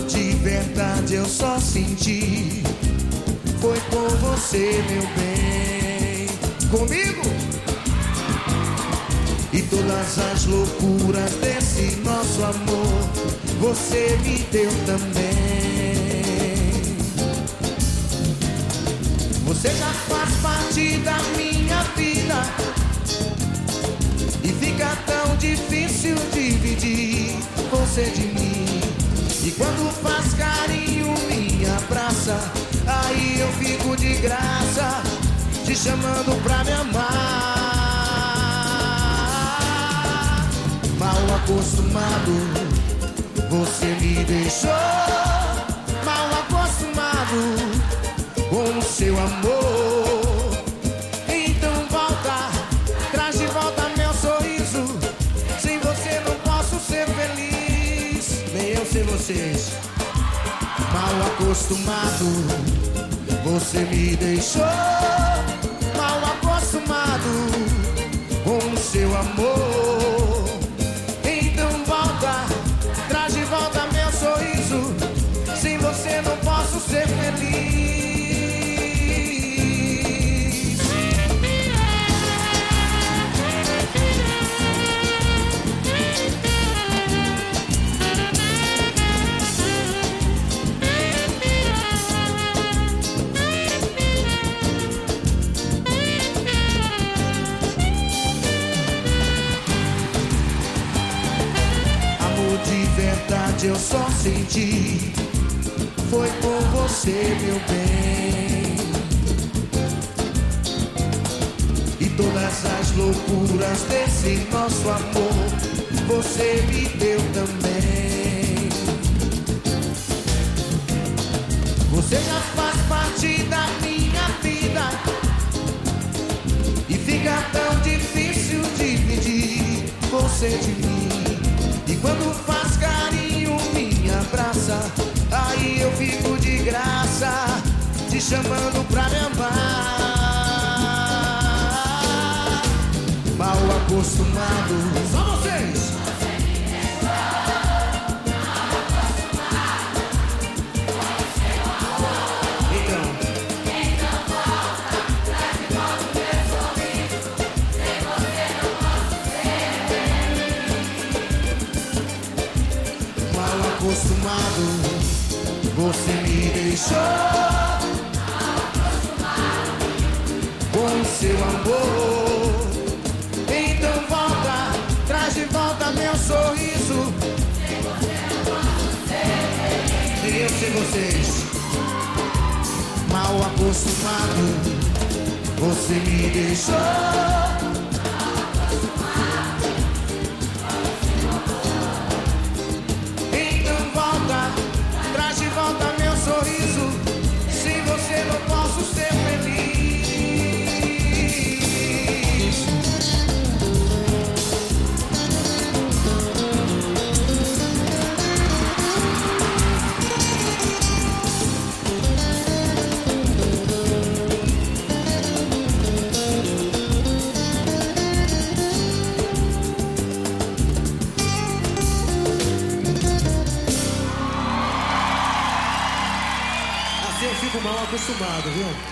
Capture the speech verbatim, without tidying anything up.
Amor de verdade eu só senti, foi por você, meu bem. Comigo? E todas as loucuras desse nosso amor você me deu também. Você já faz parte da minha vida e fica tão difícil dividir você de mim. E quando faz carinho, me abraça, aí eu fico de graça, te chamando pra me amar. Mal acostumado, você me deixou. Mal acostumado com o seu amor. Então volta, traz de volta meu sorriso. Sem você não posso ser feliz, nem eu sem vocês. Mal acostumado, você me deixou. Mal acostumado com o seu amor. Então volta, traz de volta meu sorriso. Sem você não posso ser feliz. De verdade eu só senti, foi por você, meu bem. E todas as loucuras desse nosso amor você me deu também. Você já faz parte da minha vida e fica tão difícil dividir você de mim. E quando faz carinho, me abraça, aí eu fico de graça, te chamando pra me amar. Mal acostumado, só vocês. Então, então volta, traz de volta o meu sorriso. Sem você não posso ser feliz. mal acostumado, você me deixou. Com o seu amor. Então volta, traz de volta meu sorriso. Sem você não posso ser feliz. Nem eu sem vocês. Mal acostumado, você me deixou. Traz de volta meu sorriso. Sem você não posso ser feliz. Eu fico mal acostumado, viu?